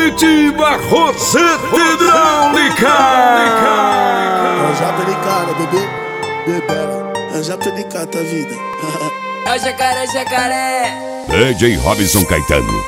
comitiva Roseta Hidráulica. Já pelicada, bebê, bebela. Já pelicada a vida. É o jacaré, jacaré. DJ Robson Caetano.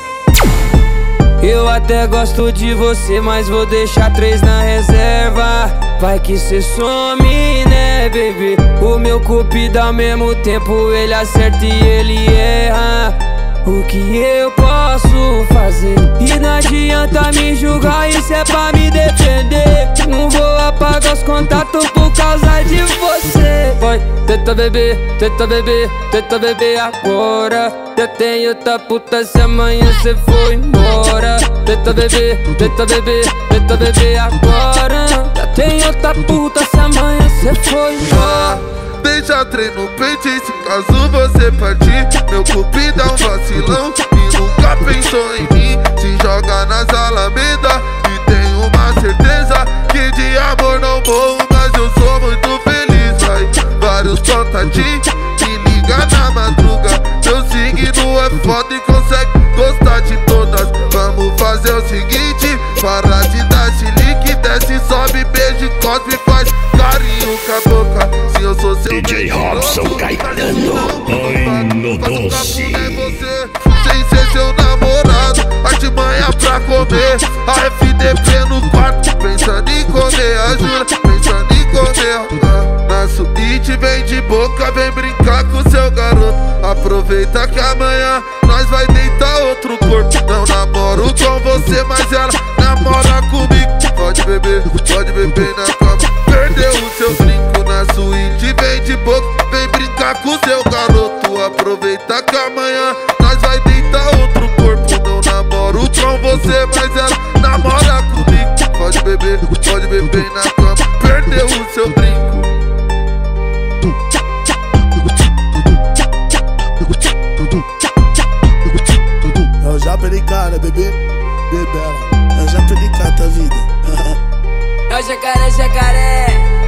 Eu até gosto de você, mas vou deixar 3 na reserva. Vai que cê some, né, bebê? O meu cupido ao mesmo tempo ele acerta e ele erra. O que eu posso fazer? E não adianta me julgar, isso é pra me defender. Não vou apagar os contatos por causa de você. Vai, tenta beber, tenta beber, tenta beber agora. Já tem outra puta se amanhã cê for embora. Tenta beber, tenta beber, tenta beber agora. Já tem outra puta se amanhã cê for embora. Deixa trem no peito e se caso você partir, meu cupido é um vacilão e nunca pensou em mim. Se joga nas alamedas e tenho uma certeza que de amor não morro, mas eu sou muito feliz. Vai, vários contatinhos, me liga na madruga. Meu signo é foda e consegue gostar de todas. Vamos fazer o seguinte, para de dar chilique, desce, sobe, beijo, cospe, faz carinho com a boca. Se eu sou seu DJ Robson Caetano. Ai, no doce. Sem ser seu namorado, artimanha pra comer. A FDP no quarto, pensando em comer. A Jura, pensando em comer. Na suíte vem de boca, vem brincar com seu garoto. Aproveita que amanhã nós vai deitar outro corpo. Não namoro com você, mas ela namora comigo. Pode beber na cama. Perdeu o seu brinco na suíte, vem de boca, vem brincar com seu garoto. Aproveita que amanhã nós vai deitar outro corpo. Não namoro com você, mas ela namora comigo. Pode beber na cama. Perdeu o seu brinco. Eu já pelicada, bebê, bebela. Eu já pelicada a vida. É o jacaré, jacaré.